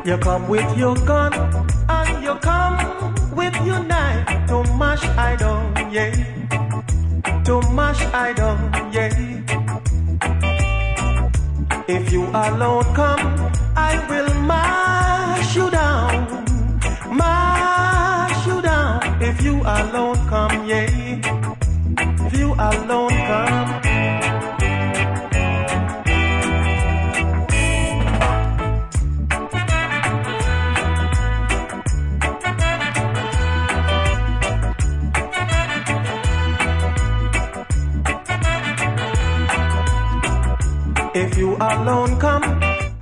You come with your gun and you come with your knife to mash I down, yeah. To mash I down, yeah. If you alone come, I will mash you down. Mash you down. If you alone come, yeah. If you alone come. If you alone come,